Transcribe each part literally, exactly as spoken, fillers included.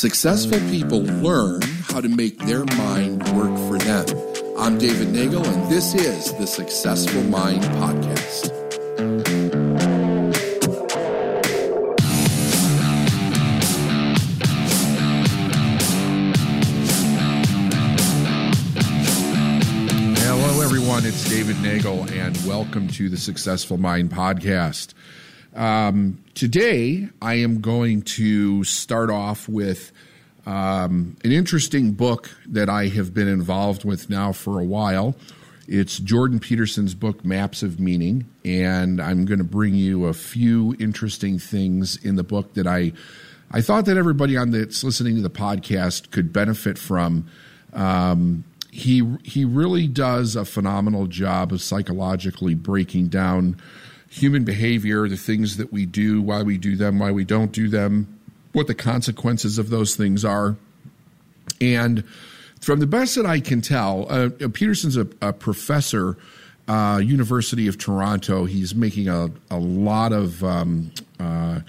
Successful people learn how to make their mind work for them. I'm David Nagel, and this is the Successful Mind Podcast. Hello, everyone. It's David Nagel, and welcome to the Successful Mind Podcast. Um, today, I am going to start off with um, an interesting book that I have been involved with now for a while. It's Jordan Peterson's book, Maps of Meaning, and I'm going to bring you a few interesting things in the book that I I thought that everybody on that's listening to the podcast could benefit from. Um, he he really does a phenomenal job of psychologically breaking down human behavior, the things that we do, why we do them, why we don't do them, what the consequences of those things are. And from the best that I can tell, uh, Peterson's a, a professor, uh, University of Toronto. He's making a, a lot of um, uh,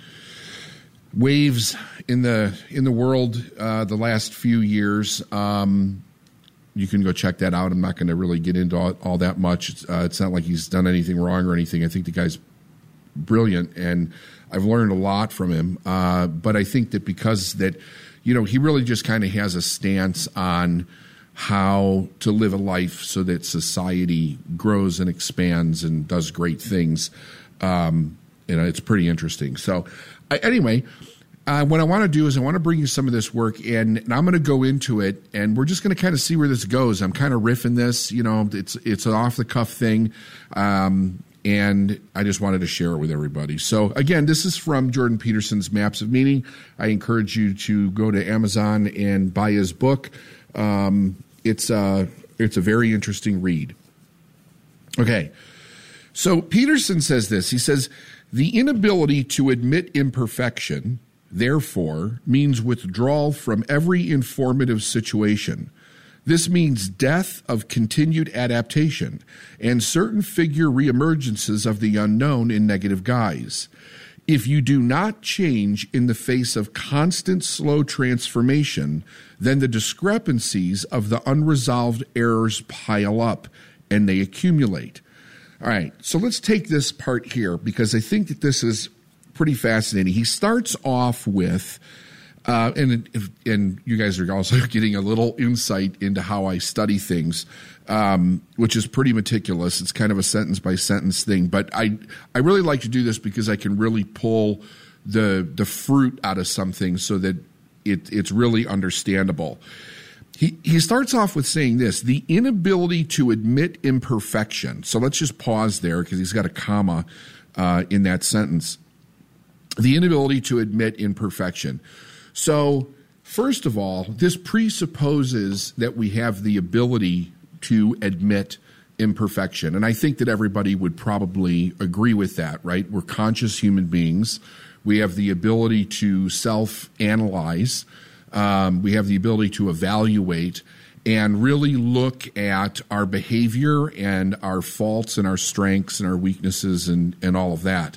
waves in the in the world uh, the last few years. Um, You can go check that out. I'm not going to really get into all, all that much. It's, uh, it's not like he's done anything wrong or anything. I think the guy's brilliant, and I've learned a lot from him. Uh, but I think that because that, you know, he really just kind of has a stance on how to live a life so that society grows and expands and does great things. Um, you know, it's pretty interesting. So I, anyway. Uh, what I want to do is I want to bring you some of this work, and, and I'm going to go into it, and we're just going to kind of see where this goes. I'm kind of riffing this, you know, it's it's an off-the-cuff thing, um, and I just wanted to share it with everybody. So, again, this is from Jordan Peterson's Maps of Meaning. I encourage you to go to Amazon and buy his book. Um, it's, uh, it's a very interesting read. Okay, so Peterson says this. He says, the inability to admit imperfection, therefore, means withdrawal from every informative situation. This means death of continued adaptation and certain figure reemergences of the unknown in negative guise. If you do not change in the face of constant slow transformation, then the discrepancies of the unresolved errors pile up and they accumulate. All right, so let's take this part here because I think that this is pretty fascinating. He starts off with, uh, and and you guys are also getting a little insight into how I study things, um, which is pretty meticulous. It's kind of a sentence by sentence thing, but I I really like to do this because I can really pull the the fruit out of something so that it it's really understandable. He he starts off with saying this: the inability to admit imperfection. So let's just pause there because he's got a comma uh, in that sentence. The inability to admit imperfection. So, first of all, this presupposes that we have the ability to admit imperfection. And I think that everybody would probably agree with that, right? We're conscious human beings. We have the ability to self-analyze. Um, we have the ability to evaluate and really look at our behavior and our faults and our strengths and our weaknesses and, and all of that.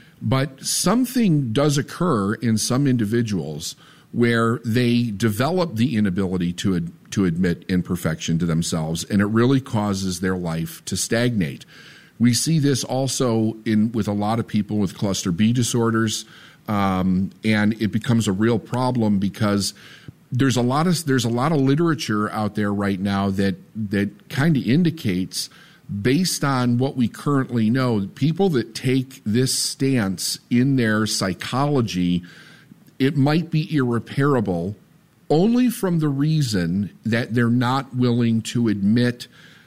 But something does occur in some individuals where they develop the inability to ad, to admit imperfection to themselves, and it really causes their life to stagnate. We see this also in with a lot of people with cluster B disorders, um, and it becomes a real problem because there's a lot of there's a lot of literature out there right now that that kind of indicates, based on what we currently know, people that take this stance in their psychology, it might be irreparable only from the reason that they're not willing to admit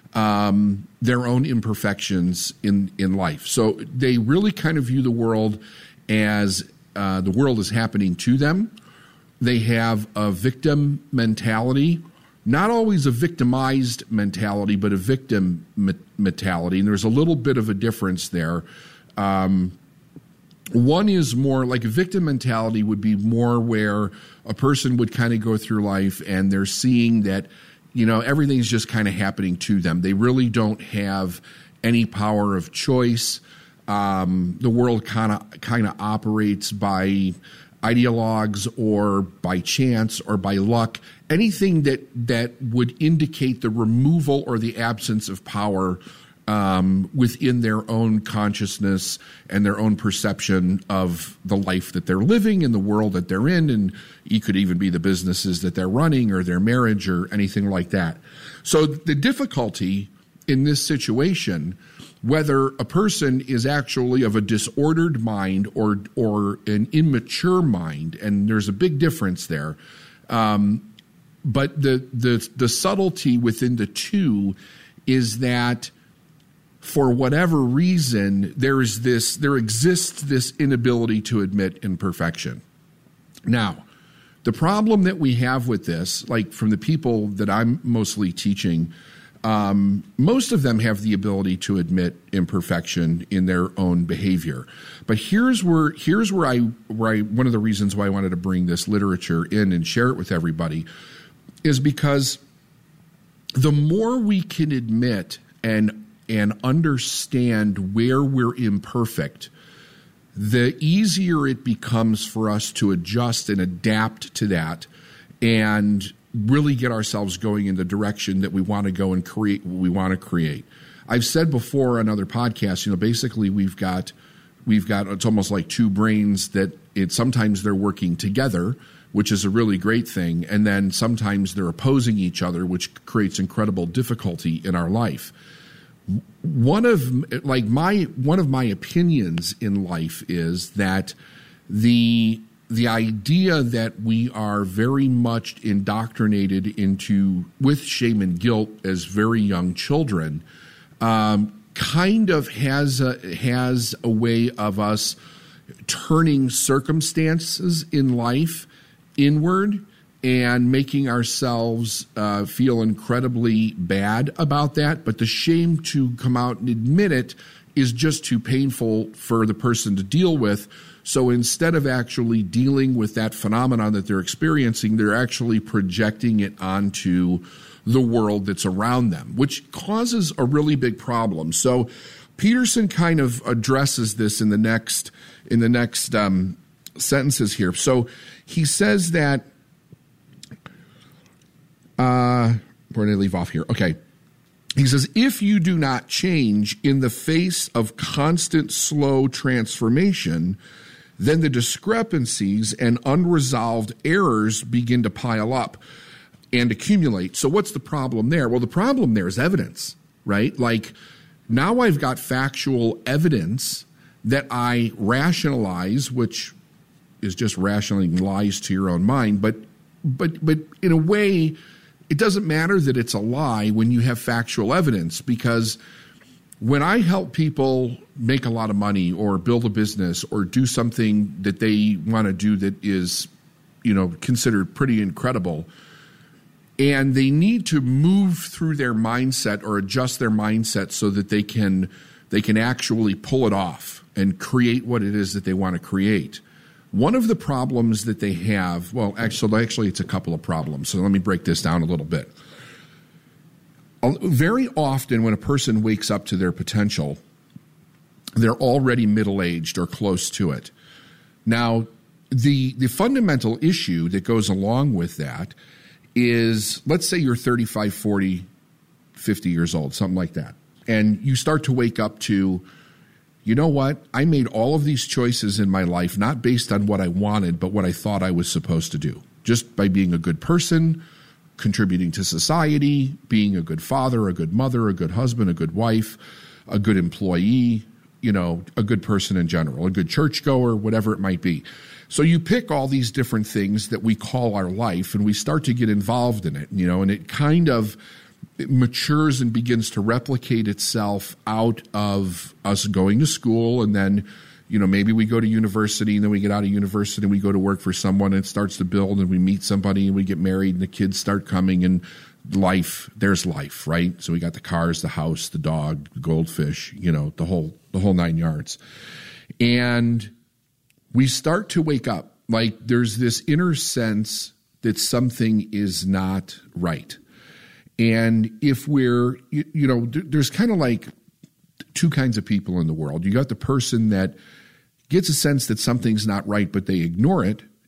um, their own imperfections in, in life. So they really kind of view the world as uh, the world is happening to them. They have a victim mentality. Not always a victimized mentality, but a victim mentality. And there's a little bit of a difference there. Um, one is more like a victim mentality would be more where a person would kind of go through life and they're seeing that, you know, everything's just kind of happening to them. They really don't have any power of choice. Um, the world kind of kind of operates by ideologues or by chance or by luck, anything that that would indicate the removal or the absence of power um, within their own consciousness and their own perception of the life that they're living and the world that they're in. And it could even be the businesses that they're running or their marriage or anything like that. So the difficulty in this situation, whether a person is actually of a disordered mind or or an immature mind, and there's a big difference there. Um, but the, the the subtlety within the two is that for whatever reason, there is this there exists this inability to admit imperfection. Now, the problem that we have with this, like from the people that I'm mostly teaching, Um, most of them have the ability to admit imperfection in their own behavior. But here's where here's where I where I one of the reasons why I wanted to bring this literature in and share it with everybody is because the more we can admit and and understand where we're imperfect, the easier it becomes for us to adjust and adapt to that and really get ourselves going in the direction that we want to go and create what we want to create. I've said before on other podcasts, you know, basically we've got, we've got, it's almost like two brains that it sometimes they're working together, which is a really great thing. And then sometimes they're opposing each other, which creates incredible difficulty in our life. One of like my, one of my opinions in life is that the, The idea that we are very much indoctrinated into with shame and guilt as very young children um, kind of has a, has a way of us turning circumstances in life inward and making ourselves uh, feel incredibly bad about that. But the shame to come out and admit it is just too painful for the person to deal with. So instead of actually dealing with that phenomenon that they're experiencing, they're actually projecting it onto the world that's around them, which causes a really big problem. So Peterson kind of addresses this in the next in the next um, sentences here. So he says that, uh, where did I leave off here? Okay. He says, if you do not change in the face of constant slow transformation, then the discrepancies and unresolved errors begin to pile up and accumulate. So what's the problem there? Well, the problem there is evidence, right? Like now I've got factual evidence that I rationalize, which is just rationalizing lies to your own mind. But, but, but in a way, it doesn't matter that it's a lie when you have factual evidence, because when I help people make a lot of money or build a business or do something that they want to do that is, you know, considered pretty incredible, and they need to move through their mindset or adjust their mindset so that they can they can actually pull it off and create what it is that they want to create. One of the problems that they have, well, actually, actually, it's a couple of problems. So let me break this down a little bit. Very often when a person wakes up to their potential, they're already middle-aged or close to it. Now, the the fundamental issue that goes along with that is, let's say you're thirty-five, forty, fifty years old, something like that, and you start to wake up to, you know what, I made all of these choices in my life not based on what I wanted, but what I thought I was supposed to do, just by being a good person, contributing to society, being a good father, a good mother, a good husband, a good wife, a good employee, you know, a good person in general, a good churchgoer, whatever it might be. So you pick all these different things that we call our life, and we start to get involved in it, you know, and it kind of it matures and begins to replicate itself out of us going to school, and then, you know, maybe we go to university, and then we get out of university and we go to work for someone, and it starts to build, and we meet somebody and we get married and the kids start coming, and life, there's life, right? So we got the cars, the house, the dog, the goldfish, you know, the whole, the whole nine yards. And we start to wake up. Like there's this inner sense that something is not right. And if we're, you, you know, there's kind of like two kinds of people in the world. You got the person that gets a sense that something's not right, but they ignore it.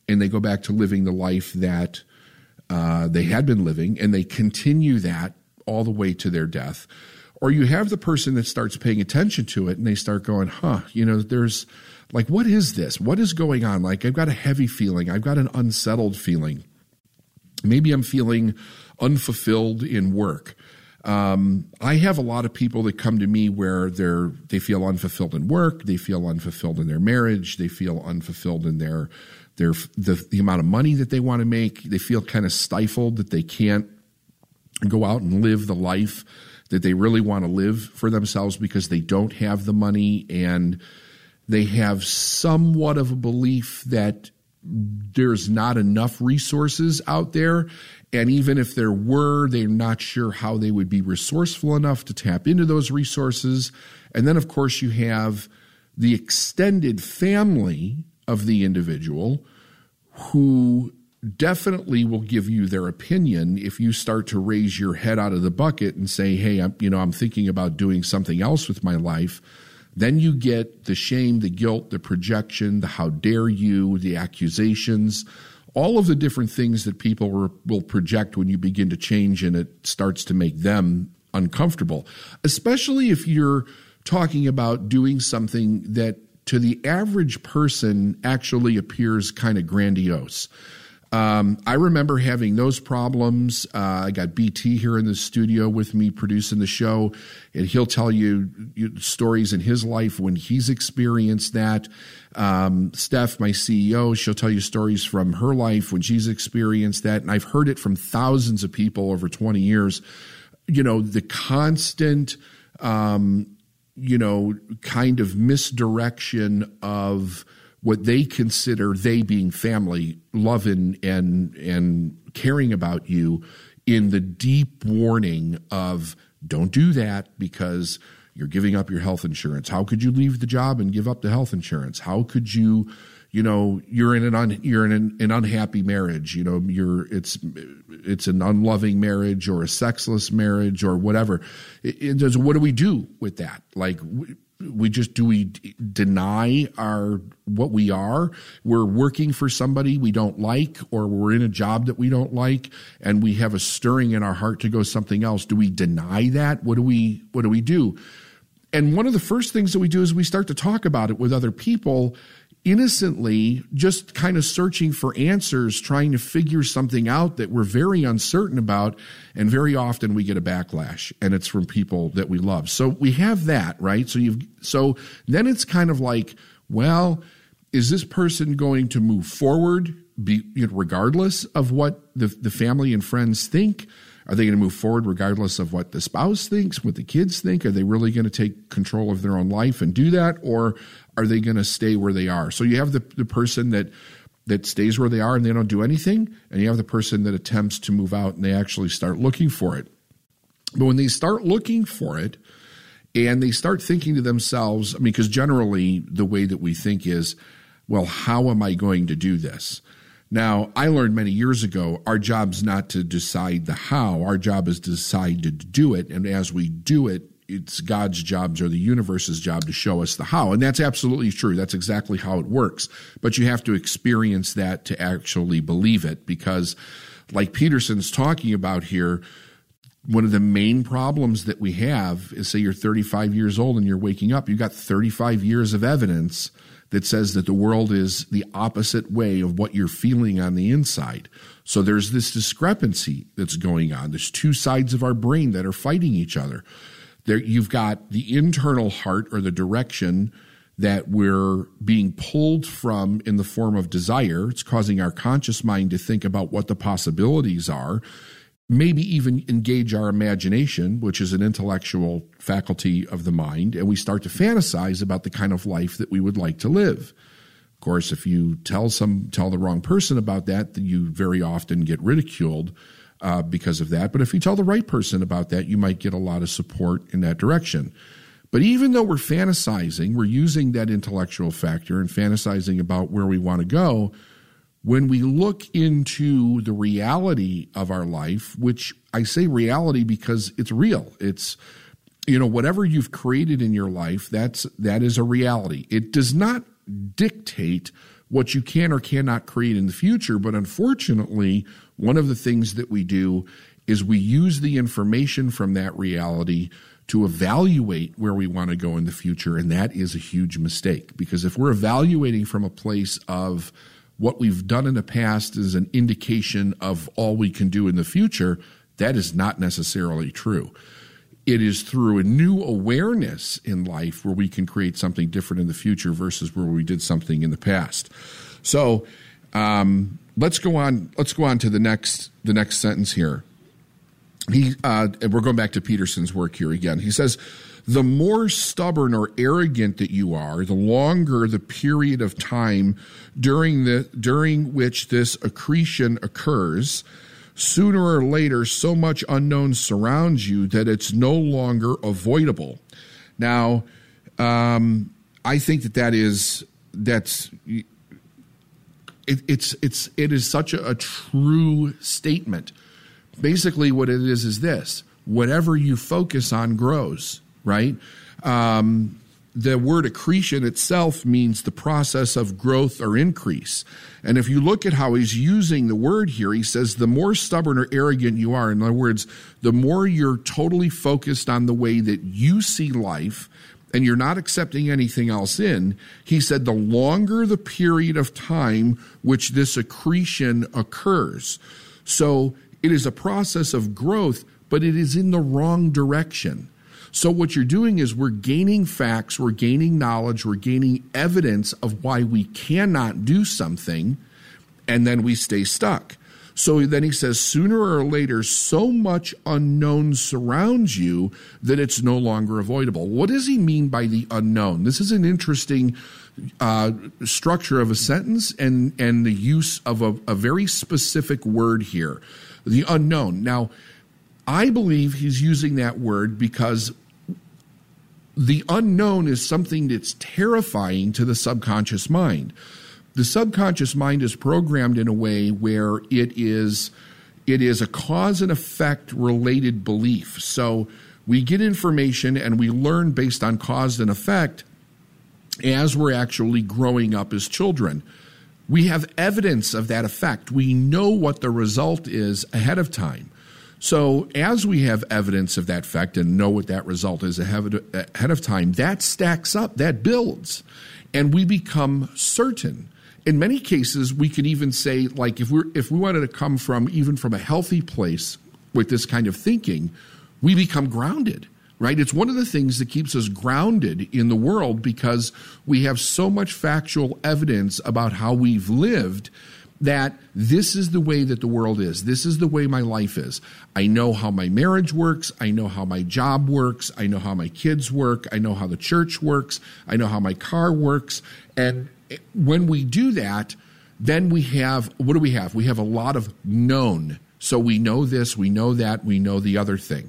and they go back to living the life that uh, they had been living, and they continue that all the way to their death. Or you have the person that starts paying attention to it, and they start going, huh, you know, there's like, what is this? What is going on? Like, I've got a heavy feeling. I've got an unsettled feeling. Maybe I'm feeling unfulfilled in work. Um, I have a lot of people that come to me where they're they feel unfulfilled in work, they feel unfulfilled in their marriage, they feel unfulfilled in their their the, the amount of money that they want to make. They feel kind of stifled that they can't go out and live the life that they really want to live for themselves because they don't have the money, and they have somewhat of a belief that there's not enough resources out there. And even if there were, they're not sure how they would be resourceful enough to tap into those resources. And then, of course, you have the extended family of the individual who definitely will give you their opinion if you start to raise your head out of the bucket and say, hey, I'm, you know, I'm thinking about doing something else with my life. Then you get the shame, the guilt, the projection, the how dare you, the accusations, all of the different things that people re- will project when you begin to change, and it starts to make them uncomfortable, especially if you're talking about doing something that to the average person actually appears kind of grandiose. Um, I remember having those problems. Uh, I got B T here in the studio with me producing the show, and he'll tell you, you stories in his life when he's experienced that. Um, Steph, my C E O, she'll tell you stories from her life when she's experienced that. And I've heard it from thousands of people over twenty years. You know, the constant, um, you know, kind of misdirection of what they consider, they being family, loving and and caring about you, in the deep warning of don't do that because you're giving up your health insurance. How could you leave the job and give up the health insurance? How could you, you know, you're in an un, you're in an, an unhappy marriage. You know, you're it's it's an unloving marriage or a sexless marriage or whatever. It, it does, what do we do with that? Like, we just, do we deny our, what we are? We're working for somebody we don't like, or we're in a job that we don't like, and we have a stirring in our heart to go something else. Do we deny that? What do we, what do we do? And one of the first things that we do is we start to talk about it with other people, innocently, just kind of searching for answers, trying to figure something out that we're very uncertain about. And very often we get a backlash, and it's from people that we love. So we have that, right? So you've, so then it's kind of like, well, is this person going to move forward be, you know, regardless of what the, the family and friends think? Are they going to move forward regardless of what the spouse thinks, what the kids think? Are they really going to take control of their own life and do that? Or are they going to stay where they are? So you have the, the person that that stays where they are and they don't do anything, and you have the person that attempts to move out and they actually start looking for it. But when they start looking for it and they start thinking to themselves, I mean, because generally the way that we think is, well, how am I going to do this? Now, I learned many years ago, our job's not to decide the how. Our job is to decide to do it. And as we do it, it's God's job or the universe's job to show us the how. And that's absolutely true. That's exactly how it works. But you have to experience that to actually believe it, because like Peterson's talking about here, one of the main problems that we have is, say you're thirty-five years old and you're waking up, you've got thirty-five years of evidence that says that the world is the opposite way of what you're feeling on the inside. So there's this discrepancy that's going on. There's two sides of our brain that are fighting each other. There, you've got the internal heart, or the direction that we're being pulled from in the form of desire. It's causing our conscious mind to think about what the possibilities are, maybe even engage our imagination, which is an intellectual faculty of the mind, and we start to fantasize about the kind of life that we would like to live. Of course, if you tell some tell the wrong person about that, then you very often get ridiculed uh, because of that. But if you tell the right person about that, you might get a lot of support in that direction. But even though we're fantasizing, we're using that intellectual factor and fantasizing about where we want to go, when we look into the reality of our life, which I say reality because it's real. It's, you know, whatever you've created in your life, that's, that is a reality. It does not dictate what you can or cannot create in the future. But unfortunately, one of the things that we do is we use the information from that reality to evaluate where we want to go in the future. And that is a huge mistake, because if we're evaluating from a place of what we've done in the past is an indication of all we can do in the future, that is not necessarily true. It is through a new awareness in life where we can create something different in the future versus where we did something in the past. So um, let's go on. Let's go on to the next the next sentence here. He uh, and we're going back to Peterson's work here again. He says, "The more stubborn or arrogant that you are, the longer the period of time during the during which this accretion occurs. Sooner or later, so much unknown surrounds you that it's no longer avoidable." Now, um, I think that that is that's it, it's it's it is such a, a true statement. Basically, what it is is this: whatever you focus on grows. Right? Um, the word accretion itself means the process of growth or increase. And if you look at how he's using the word here, he says the more stubborn or arrogant you are, in other words, the more you're totally focused on the way that you see life and you're not accepting anything else in, he said the longer the period of time which this accretion occurs. So it is a process of growth, but it is in the wrong direction. So what you're doing is we're gaining facts, we're gaining knowledge, we're gaining evidence of why we cannot do something, and then we stay stuck. So then he says, sooner or later, so much unknown surrounds you that it's no longer avoidable. What does he mean by the unknown? This is an interesting uh, structure of a sentence and, and the use of a, a very specific word here, the unknown. Now, I believe he's using that word because the unknown is something that's terrifying to the subconscious mind. The subconscious mind is programmed in a way where it is it is a cause and effect related belief. So we get information and we learn based on cause and effect as we're actually growing up as children. We have evidence of that effect. We know what the result is ahead of time. So as we have evidence of that effect and know what that result is ahead of time, that stacks up, that builds, and we become certain. In many cases, we can even say, like, if we're if we wanted to come from even from a healthy place with this kind of thinking, we become grounded, right? It's one of the things that keeps us grounded in the world because we have so much factual evidence about how we've lived that this is the way that the world is. This is the way my life is. I know how my marriage works. I know how my job works. I know how my kids work. I know how the church works. I know how my car works. And when we do that, then we have, what do we have? We have a lot of known. So we know this, we know that, we know the other thing.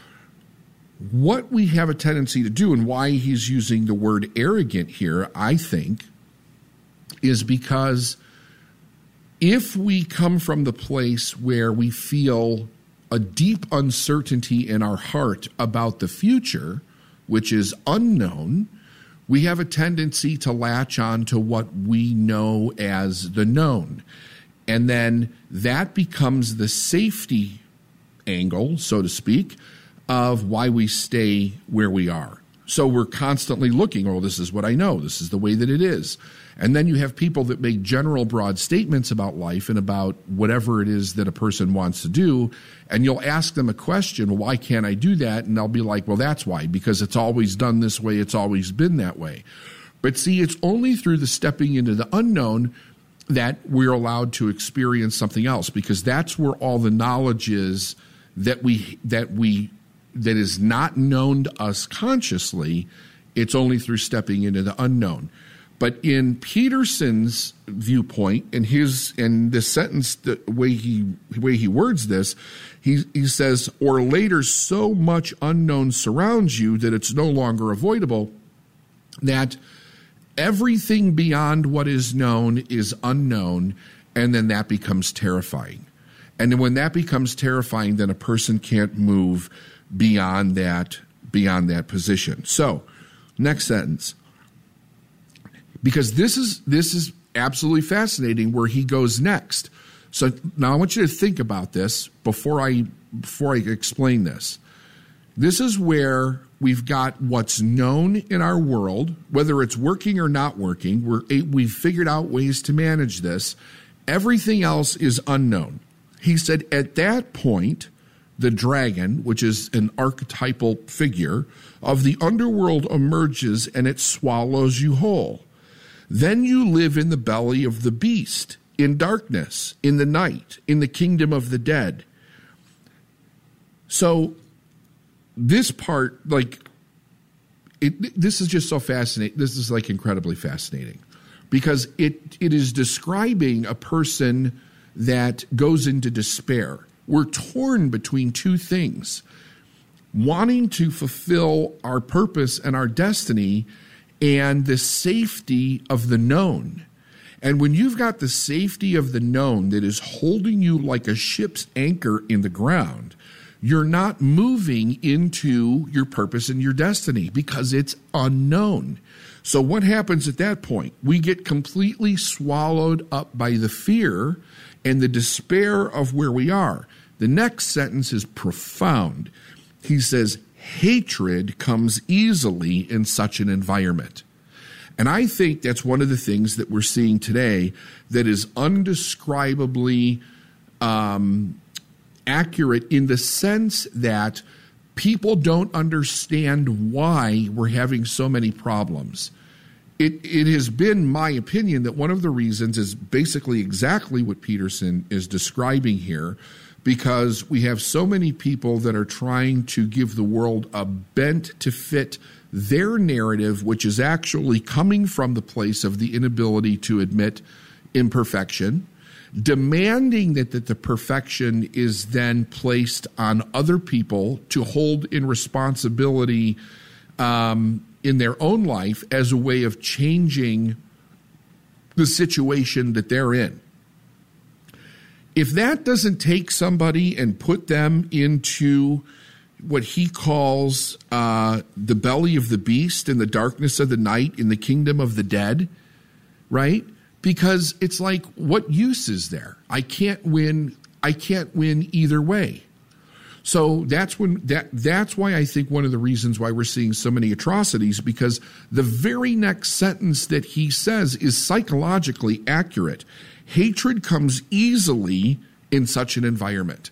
What we have a tendency to do, and why he's using the word arrogant here, I think, is because if we come from the place where we feel a deep uncertainty in our heart about the future, which is unknown, we have a tendency to latch on to what we know as the known. And then that becomes the safety angle, so to speak, of why we stay where we are. So we're constantly looking, oh, this is what I know. This is the way that it is. And then you have people that make general, broad statements about life and about whatever it is that a person wants to do. And you'll ask them a question, why can't I do that? And they'll be like, well, that's why, because it's always done this way. It's always been that way. But see, it's only through the stepping into the unknown that we're allowed to experience something else, because that's where all the knowledge is that we, that we, that is not known to us consciously. It's only through stepping into the unknown. But in Peterson's viewpoint, and his and this sentence, the way he the way he words this, he he says, "Or later, so much unknown surrounds you that it's no longer avoidable. That everything beyond what is known is unknown, and then that becomes terrifying. And then when that becomes terrifying, then a person can't move beyond that beyond that position." So, next sentence. Because this is this is absolutely fascinating where he goes next. So now I want you to think about this before I before I explain this. This is where we've got what's known in our world, whether it's working or not working. We're, we've figured out ways to manage this. Everything else is unknown. He said at that point, the dragon, which is an archetypal figure of the underworld, emerges and it swallows you whole. Then you live in the belly of the beast, in darkness, in the night, in the kingdom of the dead. So this part, like, it, this is just so fascinating. This is like incredibly fascinating because it it is describing a person that goes into despair. We're torn between two things, wanting to fulfill our purpose and our destiny and the safety of the known. And when you've got the safety of the known that is holding you like a ship's anchor in the ground, you're not moving into your purpose and your destiny because it's unknown. So what happens at that point? We get completely swallowed up by the fear and the despair of where we are. The next sentence is profound. He says, hatred comes easily in such an environment. And I think that's one of the things that we're seeing today that is undescribably um, accurate in the sense that people don't understand why we're having so many problems. It, it has been my opinion that one of the reasons is basically exactly what Peterson is describing here, because we have so many people that are trying to give the world a bent to fit their narrative, which is actually coming from the place of the inability to admit imperfection, demanding that, that the perfection is then placed on other people to hold in responsibility um, in their own life as a way of changing the situation that they're in. If that doesn't take somebody and put them into what he calls uh, the belly of the beast in the darkness of the night in the kingdom of the dead, right? Because it's like, what use is there? I can't win. I can't win either way. So that's when that that's why I think one of the reasons why we're seeing so many atrocities, because the very next sentence that he says is psychologically accurate. Hatred comes easily in such an environment.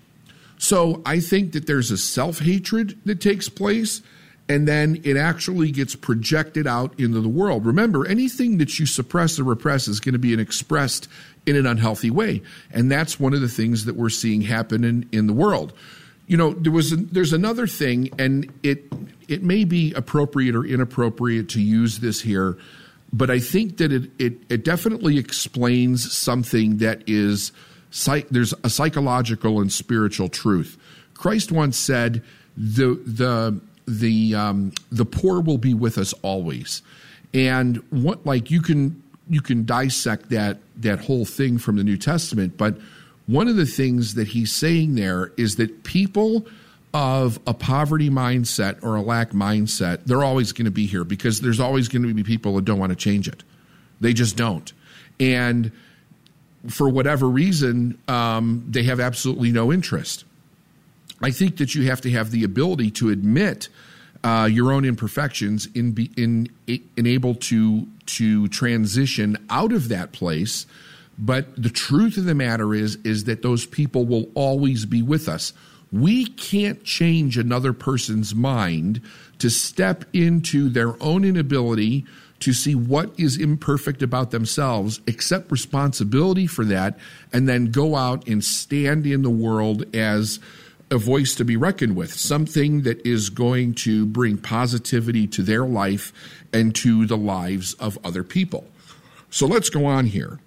So I think that there's a self-hatred that takes place, and then it actually gets projected out into the world. Remember, anything that you suppress or repress is going to be expressed in an unhealthy way, and that's one of the things that we're seeing happen in, in the world. You know, there was a, there's another thing, and it it may be appropriate or inappropriate to use this here, but I think that it it, it definitely explains something that is Psych, there's a psychological and spiritual truth. Christ once said, "the the the um, the poor will be with us always," and what like you can you can dissect that that whole thing from the New Testament. But one of the things that he's saying there is that people of a poverty mindset or a lack mindset, they're always going to be here because there's always going to be people that don't want to change it. They just don't, and for whatever reason, um, they have absolutely no interest. I think that you have to have the ability to admit uh, your own imperfections in be, in in able to to transition out of that place. But the truth of the matter is is that those people will always be with us. We can't change another person's mind to step into their own inability to see what is imperfect about themselves, accept responsibility for that, and then go out and stand in the world as a voice to be reckoned with, something that is going to bring positivity to their life and to the lives of other people. So let's go on here.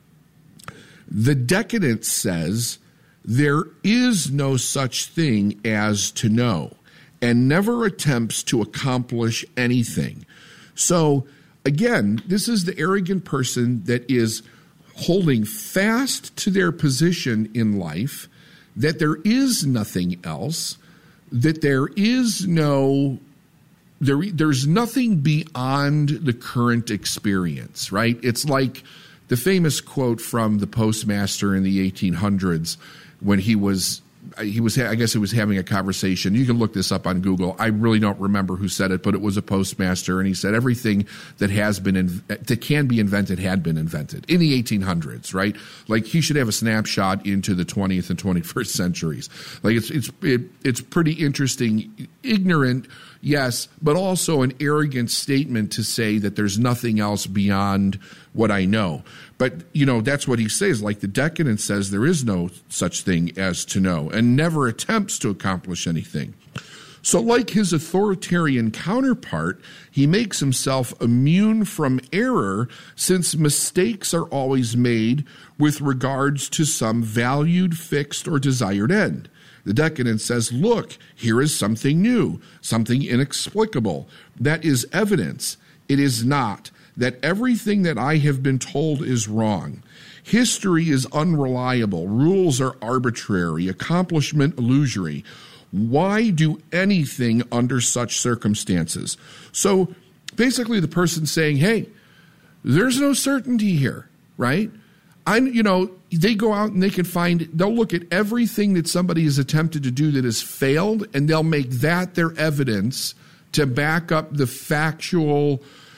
The Decadent says, there is no such thing as to know, and never attempts to accomplish anything. So again, this is the arrogant person that is holding fast to their position in life, that there is nothing else, that there is no there, there's nothing beyond the current experience, right? It's like the famous quote from the postmaster in the eighteen hundreds when he was, he was, I guess he was having a conversation. You can look this up on Google. I really don't remember who said it, but it was a postmaster, and he said everything that has been, in, that can be invented had been invented in the eighteen hundreds, right? Like he should have a snapshot into the twentieth and twenty-first centuries. Like it's it's it, it's pretty interesting, ignorant, yes, but also an arrogant statement to say that there's nothing else beyond what I know. But, you know, that's what he says. Like the decadent says there is no such thing as to know and never attempts to accomplish anything. So like his authoritarian counterpart, he makes himself immune from error since mistakes are always made with regards to some valued, fixed, or desired end. The decadent says, look, here is something new, something inexplicable. That is evidence. It is not. That everything that I have been told is wrong. History is unreliable. Rules are arbitrary. Accomplishment illusory. Why do anything under such circumstances? So basically the person's saying, hey, there's no certainty here, right? I'm, you know, they go out and they can find, they'll look at everything that somebody has attempted to do that has failed, and they'll make that their evidence to back up the factual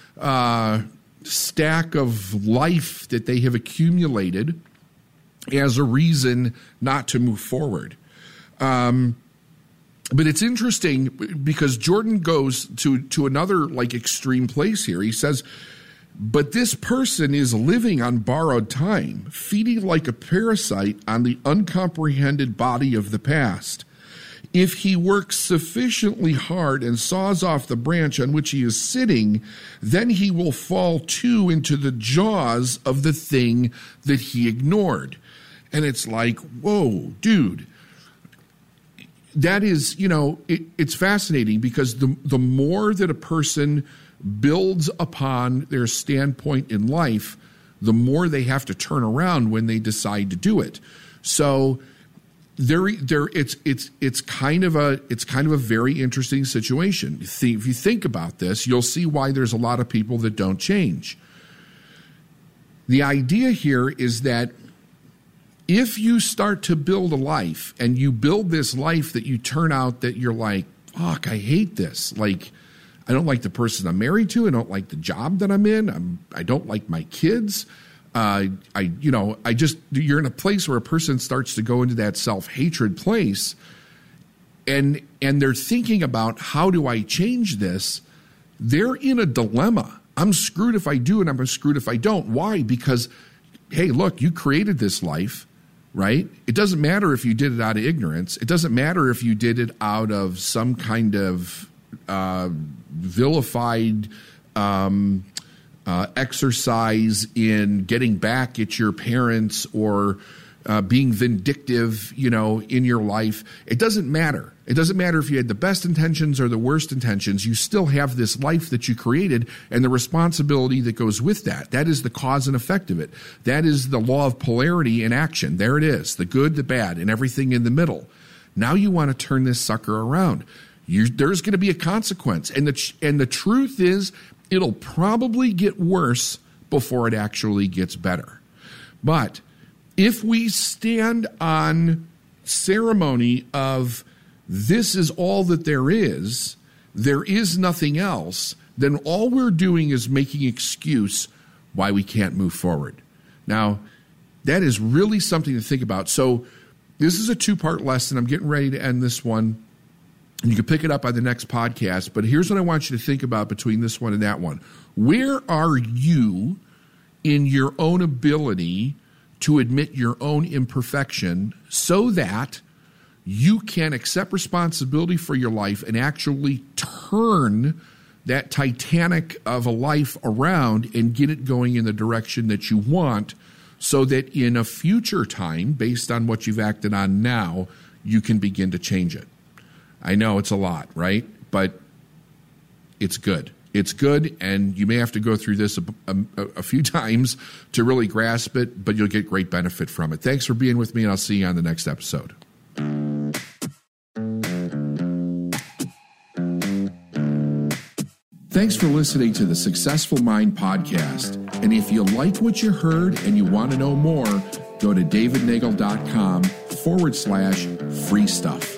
uh, stack of life that they have accumulated as a reason not to move forward. Um, but it's interesting because Jordan goes to, to another like extreme place here. He says, but this person is living on borrowed time, feeding like a parasite on the uncomprehended body of the past. If he works sufficiently hard and saws off the branch on which he is sitting, then he will fall too into the jaws of the thing that he ignored. And it's like, whoa, dude. That is, you know, it, it's fascinating because the the more that a person builds upon their standpoint in life, the more they have to turn around when they decide to do it. So there, there, it's it's it's kind of a it's kind of a very interesting situation. If you think about this, you'll see why there's a lot of people that don't change. The idea here is that if you start to build a life and you build this life that you turn out that you're like, fuck, I hate this. Like, I don't like the person I'm married to. I don't like the job that I'm in. I'm, I don't like my kids. Uh, I, you know, I just, you're in a place where a person starts to go into that self-hatred place and, and they're thinking about how do I change this? They're in a dilemma. I'm screwed if I do and I'm screwed if I don't. Why? Because, hey, look, you created this life, right? It doesn't matter if you did it out of ignorance. It doesn't matter if you did it out of some kind of uh, vilified um, uh, exercise in getting back at your parents or uh, being vindictive, you know, in your life. It doesn't matter. It doesn't matter if you had the best intentions or the worst intentions. You still have this life that you created and the responsibility that goes with that. That is the cause and effect of it. That is the law of polarity in action. There it is, the good, the bad, and everything in the middle. Now you want to turn this sucker around. You, there's going to be a consequence. And the, and the truth is, it'll probably get worse before it actually gets better. But if we stand on ceremony of this is all that there is, there is nothing else, then all we're doing is making excuse why we can't move forward. Now, that is really something to think about. So this is a two-part lesson. I'm getting ready to end this one. And you can pick it up on the next podcast. But here's what I want you to think about between this one and that one. Where are you in your own ability to admit your own imperfection so that you can accept responsibility for your life and actually turn that Titanic of a life around and get it going in the direction that you want so that in a future time, based on what you've acted on now, you can begin to change it. I know it's a lot, right? But it's good. It's good, and you may have to go through this a, a, a few times to really grasp it, but you'll get great benefit from it. Thanks for being with me, and I'll see you on the next episode. Thanks for listening to the Successful Mind podcast. And if you like what you heard and you want to know more, go to davidnagel.com forward slash free stuff.